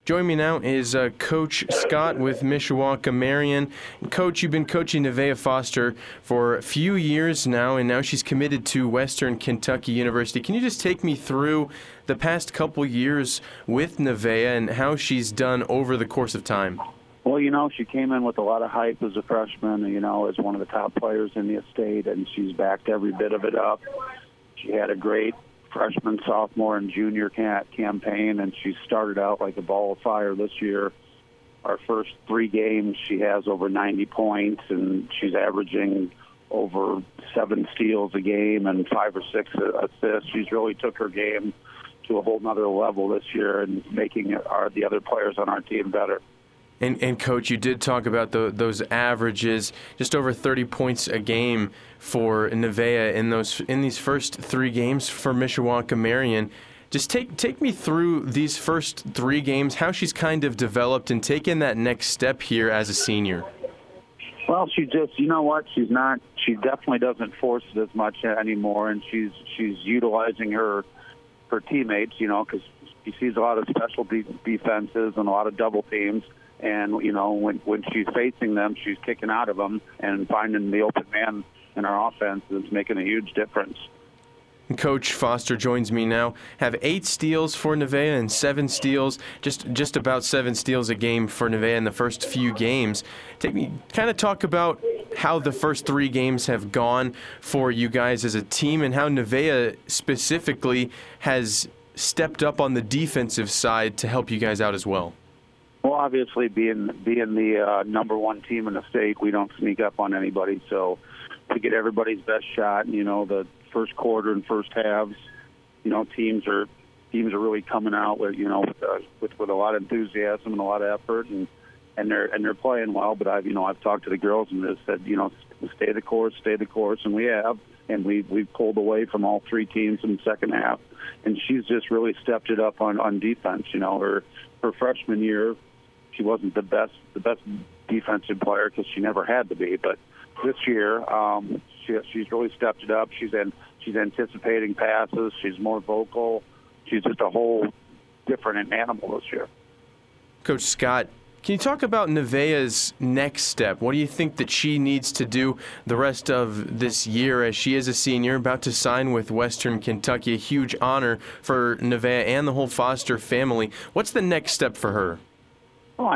Joining me now is Coach Scott with Mishawaka Marian. Coach, you've been coaching Nevaeh Foster for a few years now, and now she's committed to Western Kentucky University. Can you just take me through the past couple years with Nevaeh and how she's done over the course of time? Well, she came in with a lot of hype as a freshman, as one of the top players in the state, and she's backed every bit of it up. She had a great freshman, sophomore, and junior campaign, and she started out like a ball of fire this year. Our first 3 games, she has over 90 points, and she's averaging over 7 steals a game and 5 or 6 assists. She's really took her game to a whole nother level this year and making the other players on our team better. And Coach, you did talk about those averages, just over 30 points a game for Nevaeh in these first 3 games for Mishawaka Marian. Just take me through these first 3 games, how she's kind of developed and taken that next step here as a senior. Well, she just, she definitely doesn't force it as much anymore, and she's utilizing her teammates, because she sees a lot of special defenses and a lot of double teams. And, when she's facing them, she's kicking out of them and finding the open man in our offense is making a huge difference. Coach Foster joins me now. Have 8 steals for Nevaeh and 7 steals, just about 7 steals a game for Nevaeh in the first few games. Talk about how the first 3 games have gone for you guys as a team and how Nevaeh specifically has stepped up on the defensive side to help you guys out as well. Well, obviously, being the number 1 team in the state, we don't sneak up on anybody. So to get everybody's best shot, the first quarter and first halves, teams are really coming out with a lot of enthusiasm and a lot of effort, and they're playing well. But I've talked to the girls and they said, stay the course, and we have, and we've pulled away from all 3 teams in the second half, and she's just really stepped it up on defense. Her freshman year, she wasn't the best defensive player because she never had to be. But this year, she's really stepped it up. She's anticipating passes. She's more vocal. She's just a whole different animal this year. Coach Scott, can you talk about Nevaeh's next step? What do you think that she needs to do the rest of this year as she is a senior about to sign with Western Kentucky? A huge honor for Nevaeh and the whole Foster family. What's the next step for her? Well,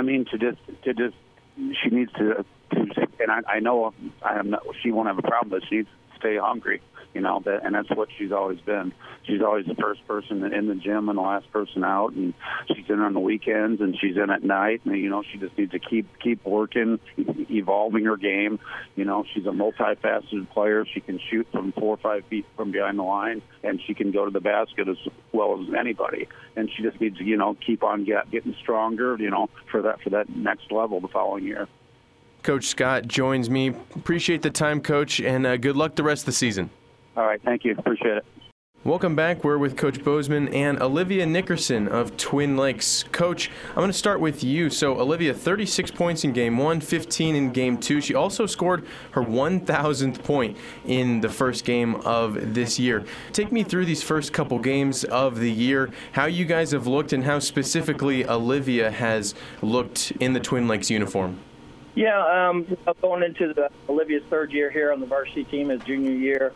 she needs to, and I know she won't have a problem, but she needs to stay hungry. And that's what she's always been. She's always the first person in the gym and the last person out, and she's in on the weekends and she's in at night. And she just needs to keep working, evolving her game. She's a multifaceted player. She can shoot from 4 or 5 feet from behind the line, and she can go to the basket as well as anybody. And she just needs to keep on getting stronger, for that next level the following year. Coach Scott joins me. Appreciate the time, Coach, and good luck the rest of the season. All right, thank you. Appreciate it. Welcome back. We're with Coach Bozeman and Olivia Nickerson of Twin Lakes. Coach, I'm going to start with you. So, Olivia, 36 points in Game 1, 15 in Game 2. She also scored her 1,000th point in the first game of this year. Take me through these first couple games of the year, how you guys have looked and how specifically Olivia has looked in the Twin Lakes uniform. Yeah, going into Olivia's 3rd year here on the varsity team as junior year.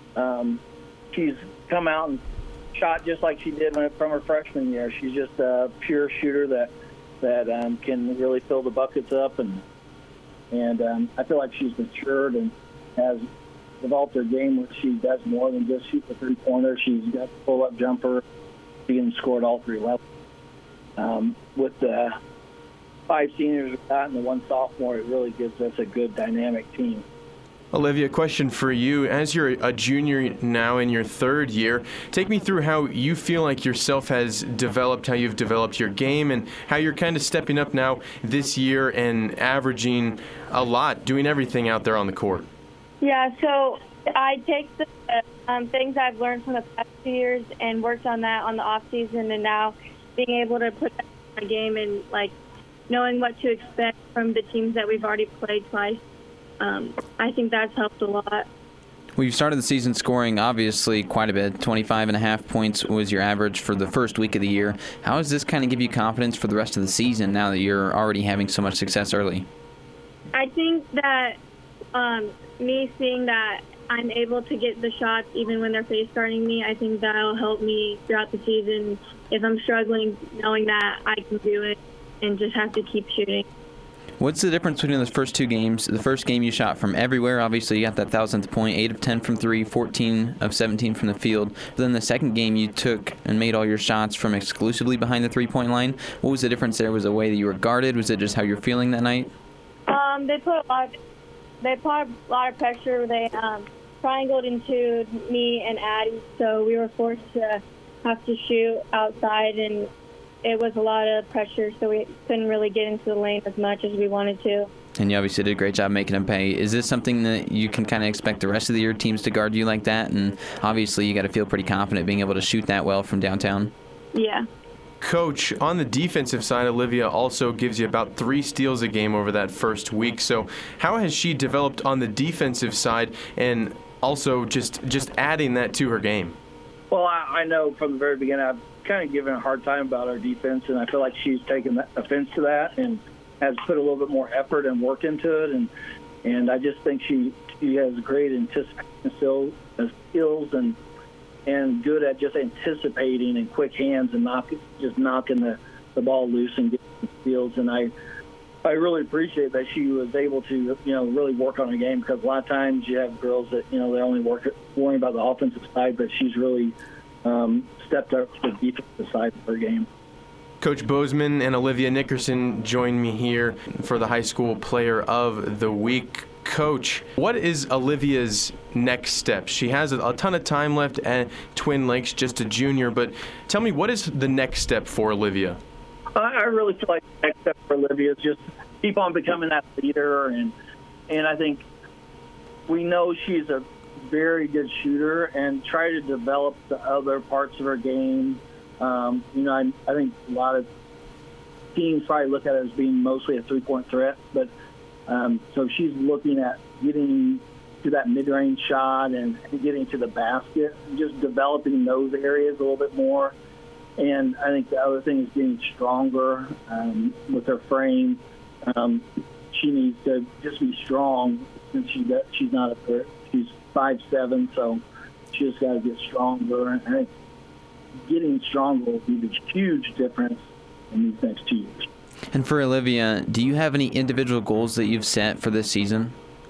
She's come out and shot just like she did from her freshman year. She's just a pure shooter that can really fill the buckets up, and I feel like she's matured and has developed her game where she does more than just shoot the 3-pointer. She's got the pull-up jumper. She can score at all 3 levels. With the 5 seniors we've got and the 1 sophomore, it really gives us a good dynamic team. Olivia, question for you. As you're a junior now in your 3rd year, take me through how you feel like yourself has developed, how you've developed your game, and how you're kind of stepping up now this year and averaging a lot, doing everything out there on the court. Yeah, so I take the things I've learned from the past 2 years and worked on that on the off season, and now being able to put that in my game and knowing what to expect from the teams that we've already played twice. I think that's helped a lot. Well, you started the season scoring, obviously, quite a bit. 25.5 points was your average for the first week of the year. How does this kind of give you confidence for the rest of the season now that you're already having so much success early? I think that me seeing that I'm able to get the shots even when they're face guarding me, I think that'll help me throughout the season. If I'm struggling, knowing that I can do it and just have to keep shooting. What's the difference between those first two games? The first game you shot from everywhere. Obviously, you got that 1,000th point, 8 of 10 from 3, 14 of 17 from the field. But then the second game, you took and made all your shots from exclusively behind the three-point line. What was the difference there? Was it the way that you were guarded? Was it just how you were feeling that night? They put a lot of pressure. They triangled into me and Addie, so we were forced to have to shoot outside, and it was a lot of pressure, so we couldn't really get into the lane as much as we wanted to. And you obviously did a great job making them pay. Is this something that you can kind of expect the rest of the year teams to guard you like that? And obviously you got to feel pretty confident being able to shoot that well from downtown. Yeah. Coach, on the defensive side, Olivia also gives you about 3 steals a game over that first week. So how has she developed on the defensive side and also just adding that to her game? Well, I know from the very beginning I've kind of given a hard time about our defense, and I feel like she's taken offense to that and has put a little bit more effort and work into it. And I just think she has great anticipation skills and good at just anticipating and quick hands and knocking the ball loose and getting steals. And I really appreciate that she was able to, really work on her game, because a lot of times you have girls that, they only worrying about the offensive side, but she's really stepped up to the defensive side of her game. Coach Bozeman and Olivia Nickerson join me here for the High School Player of the Week. Coach, what is Olivia's next step? She has a ton of time left at Twin Lakes, just a junior, but tell me, what is the next step for Olivia? I really feel like the next step for Olivia is just keep on becoming that leader, and I think we know she's a very good shooter, and try to develop the other parts of her game. I think a lot of teams probably look at it as being mostly a three-point threat, but so she's looking at getting to that mid-range shot and getting to the basket, and just developing those areas a little bit more. And I think the other thing is getting stronger with her frame. She needs to just be strong, since she's not a threat. She's 5'7", so she just got to get stronger. And I think getting stronger will be the huge difference in these next 2 years. And for Olivia, do you have any individual goals that you've set for this season?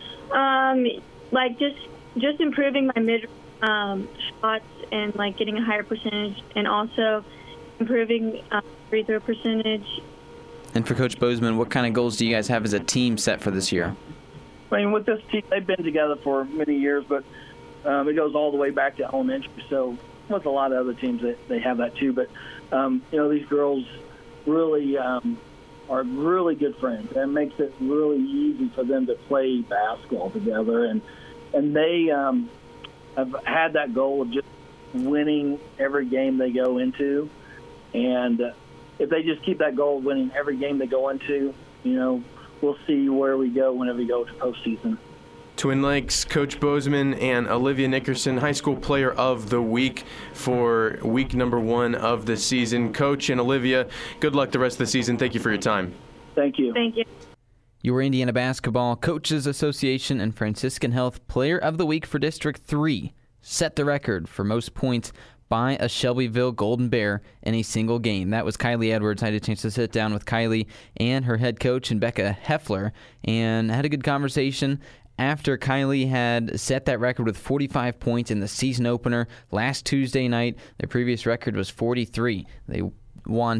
Like just improving my mid shots and like getting a higher percentage, and also improving free throw percentage. And for Coach Bozeman, what kind of goals do you guys have as a team set for this year? I mean, with this team, they've been together for many years, but it goes all the way back to elementary. So with a lot of other teams, they have that too. But these girls really are really good friends. That makes it really easy for them to play basketball together, and they have had that goal of just winning every game they go into. And if they just keep that goal of winning every game they go into, we'll see where we go whenever we go to postseason. Twin Lakes, Coach Bozeman and Olivia Nickerson, High School Player of the Week for week number 1 of the season. Coach and Olivia, good luck the rest of the season. Thank you for your time. Thank you. Thank you. Your Indiana Basketball Coaches Association and Franciscan Health Player of the Week for District 3 set the record for most points by a Shelbyville Golden Bear in a single game. That was Kylie Edwards. I had a chance to sit down with Kylie and her head coach, and Becca Heffler, and had a good conversation after Kylie had set that record with 45 points in the season opener last Tuesday night. Their previous record was 43. They won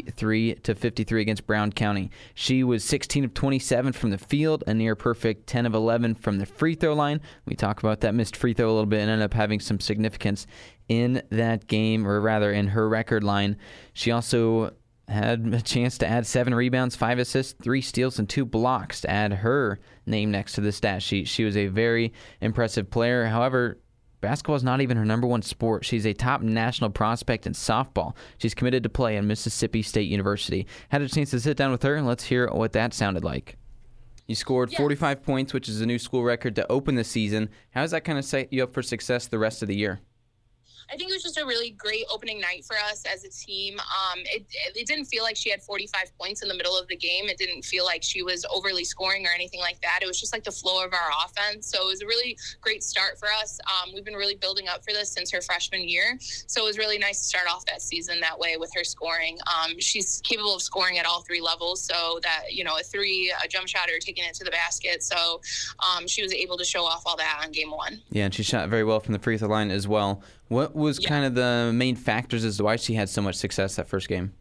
73-53 against Brown County. She was 16 of 27 from the field, a near perfect 10 of 11 from the free throw line. We talk about that missed free throw a little bit and ended up having some significance in that game, or rather in her record line. She also had a chance to add 7 rebounds, 5 assists, 3 steals, and 2 blocks to add her name next to the stat sheet. She was a very impressive player. However, basketball is not even her number 1 sport. She's a top national prospect in softball. She's committed to play at Mississippi State University. Had a chance to sit down with her, and let's hear what that sounded like. You scored Yeah. 45 points, which is a new school record to open the season. How does that kind of set you up for success the rest of the year? I think it was just a really great opening night for us as a team. It didn't feel like she had 45 points in the middle of the game. It didn't feel like she was overly scoring or anything like that. It was just like the flow of our offense. So it was a really great start for us. We've been really building up for this since her freshman year. So it was really nice to start off that season that way with her scoring. She's capable of scoring at all three levels. So that, a three, a jump shot, or taking it to the basket. So she was able to show off all that on game one. Yeah, and she shot very well from the free throw line as well. What was kind of the main factors as to why she had so much success that first game?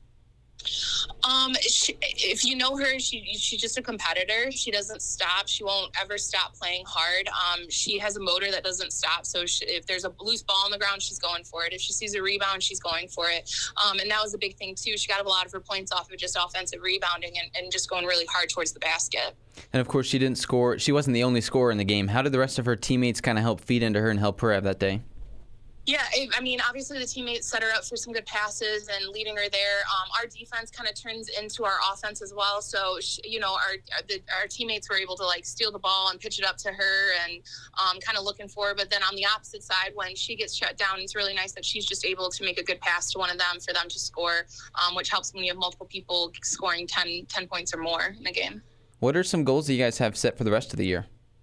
If you know her, she's just a competitor. She doesn't stop. She won't ever stop playing hard. She has a motor that doesn't stop. So if there's a loose ball on the ground, she's going for it. If she sees a rebound, she's going for it. And that was a big thing too. She got a lot of her points off of just offensive rebounding and just going really hard towards the basket. And of course, she didn't score. She wasn't the only scorer in the game. How did the rest of her teammates kind of help feed into her and help her have that day? Yeah, I mean, obviously the teammates set her up for some good passes and leading her there. Our defense kind of turns into our offense as well. So, our teammates were able to steal the ball and pitch it up to her and kind of looking for her. But then on the opposite side, when she gets shut down, it's really nice that she's just able to make a good pass to one of them for them to score, which helps when you have multiple people scoring 10 points or more in a game. What are some goals that you guys have set for the rest of the year?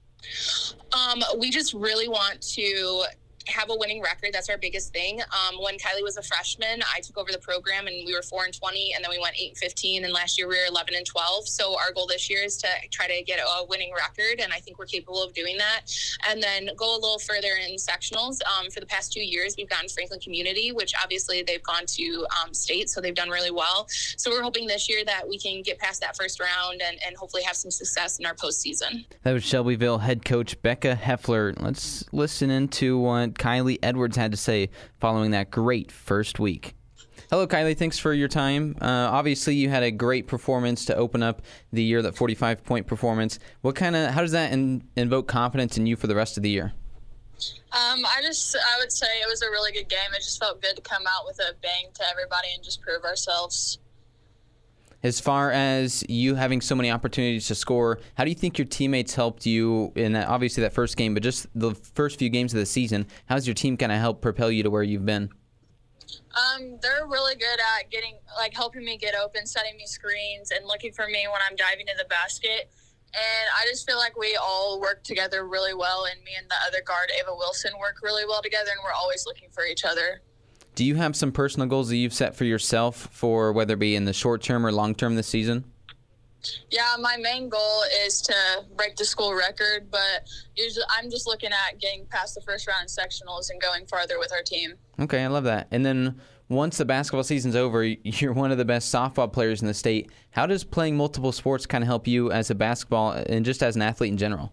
We just really want to have a winning record. That's our biggest thing. When Kylie was a freshman, I took over the program and we were 4-20, and then we went 8-15, and last year we were 11-12. So our goal this year is to try to get a winning record, and I think we're capable of doing that. And then go a little further in sectionals. For the past 2 years, we've gotten Franklin Community, which obviously they've gone to state, so they've done really well. So we're hoping this year that we can get past that first round and hopefully have some success in our postseason. That was Shelbyville head coach Becca Heffler. Let's listen into what Kylie Edwards had to say following that great first week. Hello, Kylie. Thanks for your time. Obviously, you had a great performance to open up the year, that 45-point performance. How does that invoke confidence in you for the rest of the year? I would say it was a really good game. It just felt good to come out with a bang to everybody and just prove ourselves. As far as you having so many opportunities to score, how do you think your teammates helped you in that first game, but just the first few games of the season? How's your team kind of helped propel you to where you've been? They're really good at helping me get open, setting me screens, and looking for me when I'm diving to the basket. And I just feel like we all work together really well, and me and the other guard, Ava Wilson, work really well together, and we're always looking for each other. Do you have some personal goals that you've set for yourself for whether it be in the short term or long term this season? Yeah, my main goal is to break the school record, but usually I'm just looking at getting past the first round in sectionals and going farther with our team. Okay, I love that. And then once the basketball season's over, you're one of the best softball players in the state. How does playing multiple sports kind of help you as a basketball and just as an athlete in general?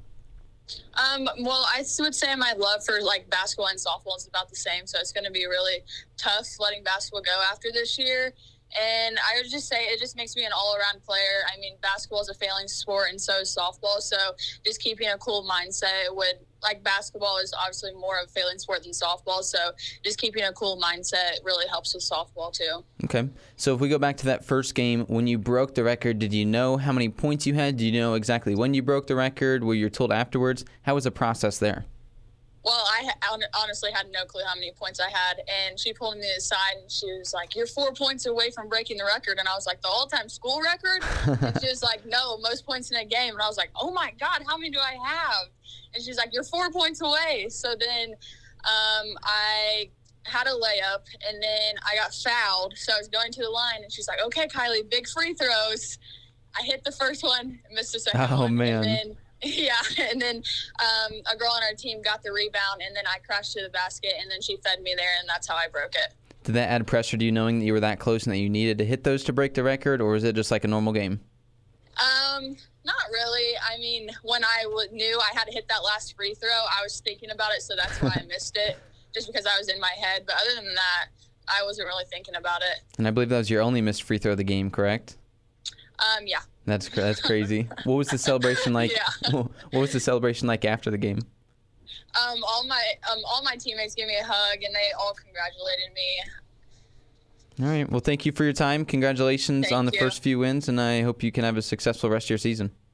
Well, I would say my love for basketball and softball is about the same, so it's going to be really tough letting basketball go after this year. And I would just say it just makes me an all-around player. I mean, basketball is a failing sport, and so is softball. So just keeping a cool mindset basketball is obviously more of a failing sport than softball. So just keeping a cool mindset really helps with softball too. Okay. So if we go back to that first game, when you broke the record, did you know how many points you had? Did you know exactly when you broke the record? Were you told afterwards? How was the process there? Well, I honestly had no clue how many points I had, and she pulled me aside, and she was like, "You're 4 points away from breaking the record." And I was like, "The all-time school record?" And she was like, "No, most points in a game." And I was like, "Oh my God, how many do I have?" And she's like, "You're 4 points away." So then I had a layup, and then I got fouled, so I was going to the line, and she's like, "Okay, Kylie, big free throws." I hit the first one, missed the second one. Oh, man. And then, and then a girl on our team got the rebound, and then I crashed to the basket, and then she fed me there, and that's how I broke it. Did that add pressure to you knowing that you were that close and that you needed to hit those to break the record, or was it just like a normal game? Not really. I mean, when I knew I had to hit that last free throw, I was thinking about it, so that's why I missed it, just because I was in my head. But other than that, I wasn't really thinking about it. And I believe that was your only missed free throw of the game, correct? Yeah. That's crazy. What was the celebration like? Yeah. What was the celebration like after the game? All my teammates gave me a hug, and they all congratulated me. All right. Well, thank you for your time. Congratulations on the first few wins, and I hope you can have a successful rest of your season.